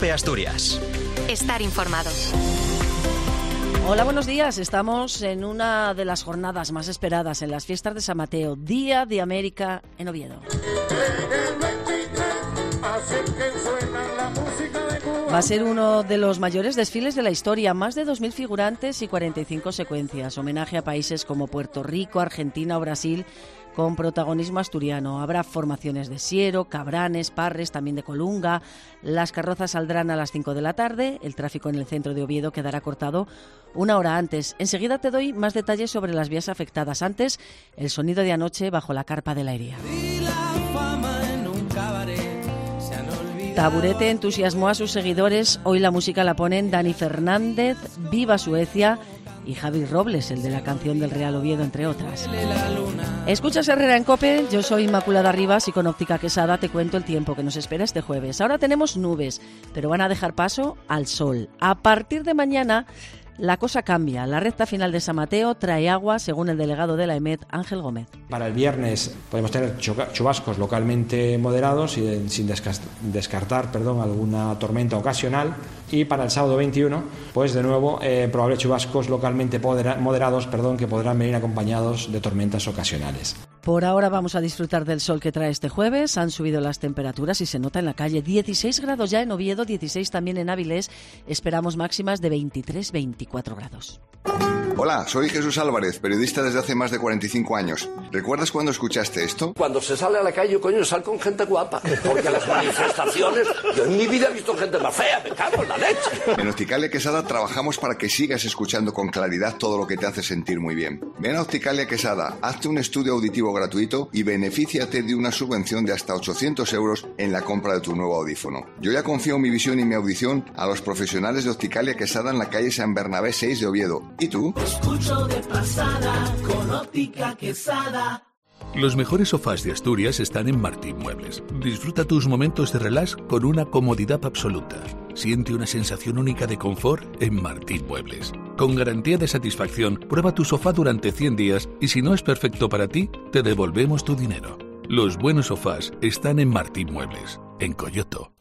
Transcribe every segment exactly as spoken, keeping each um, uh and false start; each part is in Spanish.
COPE Asturias. Estar informado. Hola, buenos días. Estamos en una de las jornadas más esperadas en las fiestas de San Mateo, Día de América en Oviedo. Va a ser uno de los mayores desfiles de la historia, más de dos mil figurantes y cuarenta y cinco secuencias, homenaje a países como Puerto Rico, Argentina o Brasil, con protagonismo asturiano. Habrá formaciones de siero, cabranes, parres, también de colunga. Las carrozas saldrán a las cinco de la tarde. El tráfico en el centro de Oviedo quedará cortado una hora antes. Enseguida te doy más detalles sobre las vías afectadas. Antes, el sonido de anoche bajo la carpa de la Hería. Taburete entusiasmó a sus seguidores. Hoy la música la ponen Dani Fernández, Viva Suecia y Javi Robles, el de la canción del Real Oviedo, entre otras. Escuchas Herrera en COPE, yo soy Inmaculada Rivas y con Óptica Quesada te cuento el tiempo que nos espera este jueves. Ahora tenemos nubes, pero van a dejar paso al sol. A partir de mañana la cosa cambia. La recta final de San Mateo trae agua, según el delegado de la EMET, Ángel Gómez. Para el viernes podemos tener chubascos localmente moderados y sin descartar perdón, alguna tormenta ocasional. Y para el sábado veintiuno, pues de nuevo, eh, probables chubascos localmente moderados perdón, que podrán venir acompañados de tormentas ocasionales. Por ahora vamos a disfrutar del sol que trae este jueves. Han subido las temperaturas y se nota en la calle. dieciséis grados ya en Oviedo, dieciséis también en Avilés. Esperamos máximas de veintitrés a veinticuatro grados. Hola, soy Jesús Álvarez, periodista desde hace más de cuarenta y cinco años. ¿Recuerdas cuando escuchaste esto? Cuando se sale a la calle, coño, sal con gente guapa. Porque las manifestaciones, yo en mi vida he visto gente más fea, me cago en la leche. En Opticalia Quesada trabajamos para que sigas escuchando con claridad todo lo que te hace sentir muy bien. Ven a Opticalia Quesada, hazte un estudio auditivo gratuito y benefíciate de una subvención de hasta ochocientos euros en la compra de tu nuevo audífono. Yo ya confío mi visión y mi audición a los profesionales de Opticalia Quesada en la calle San Bernabé seis de Oviedo. ¿Y tú? Escucho de pasada con Óptica Quesada. Los mejores sofás de Asturias están en Martín Muebles. Disfruta tus momentos de relax con una comodidad absoluta. Siente una sensación única de confort en Martín Muebles. Con garantía de satisfacción, prueba tu sofá durante cien días y si no es perfecto para ti, te devolvemos tu dinero. Los buenos sofás están en Martín Muebles, en Coyoto.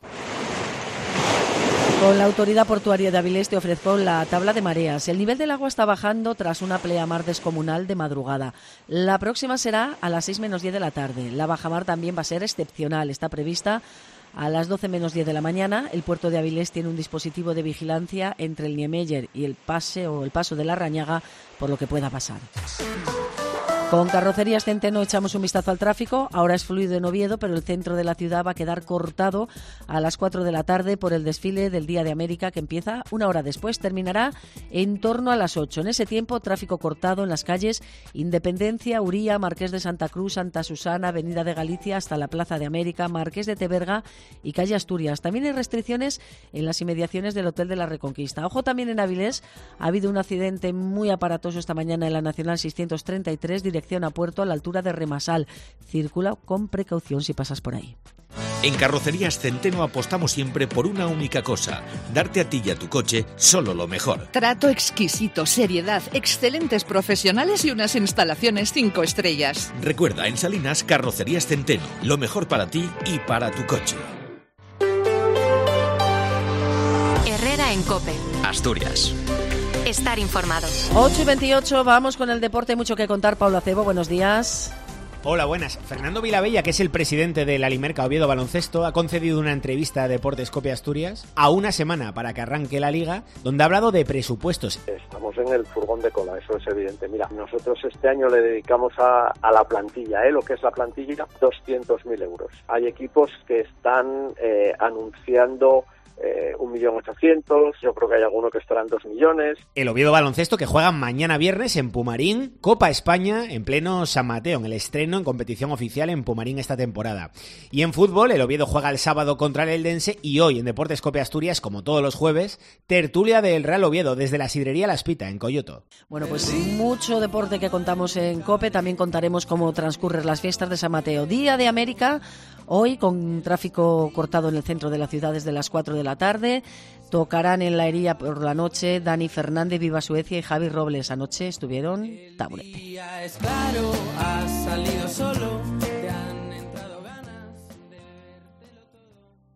Con la Autoridad Portuaria de Avilés te ofrezco la tabla de mareas. El nivel del agua está bajando tras una pleamar descomunal de madrugada. La próxima será a las seis menos diez de la tarde. La bajamar también va a ser excepcional. Está prevista a las doce menos diez de la mañana. El puerto de Avilés tiene un dispositivo de vigilancia entre el Niemeyer y el pase o el paso de la Rañaga, por lo que pueda pasar. Con Carrocerías Centeno echamos un vistazo al tráfico. Ahora es fluido en Oviedo, pero el centro de la ciudad va a quedar cortado a las cuatro de la tarde por el desfile del Día de América, que empieza una hora después. Terminará en torno a las ocho. En ese tiempo, tráfico cortado en las calles Independencia, Uría, Marqués de Santa Cruz, Santa Susana, Avenida de Galicia hasta la Plaza de América, Marqués de Teberga y calle Asturias. También hay restricciones en las inmediaciones del Hotel de la Reconquista. Ojo también en Avilés, ha habido un accidente muy aparatoso esta mañana en la Nacional seiscientos treinta y tres, dirección a Puerto, a la altura de Remasal. Circula con precaución si pasas por ahí. En Carrocerías Centeno apostamos siempre por una única cosa: darte a ti y a tu coche solo lo mejor. Trato exquisito, seriedad, excelentes profesionales y unas instalaciones cinco estrellas. Recuerda, en Salinas, Carrocerías Centeno, lo mejor para ti y para tu coche. Herrera en COPE. Asturias. Estar informado. ocho y veintiocho, vamos con el deporte, mucho que contar. Pablo Acebo, buenos días. Hola, buenas. Fernando Vilabella, que es el presidente de la Limerca Oviedo Baloncesto, ha concedido una entrevista a Deportes COPE Asturias a una semana para que arranque la liga, donde ha hablado de presupuestos. Estamos en el furgón de cola, eso es evidente. Mira, nosotros este año le dedicamos a, a la plantilla, ¿eh? Lo que es la plantilla, doscientos mil euros. Hay equipos que están eh, anunciando Eh, un millón ochocientos, yo creo que hay alguno que estarán dos millones. El Oviedo Baloncesto, que juega mañana viernes en Pumarín, Copa España en pleno San Mateo, en el estreno en competición oficial en Pumarín esta temporada. Y en fútbol, el Oviedo juega el sábado contra el Eldense y hoy en Deportes COPE Asturias, como todos los jueves, tertulia del Real Oviedo desde la sidrería La Espita en Coyoto. Bueno, pues mucho deporte que contamos en COPE. También contaremos cómo transcurren las fiestas de San Mateo, Día de América. Hoy con tráfico cortado en el centro de la ciudad desde las cuatro de la tarde. Tocarán en la Hería por la noche Dani Fernández, Viva Suecia y Javi Robles. Anoche estuvieron Taburete. Es claro, ha salido solo.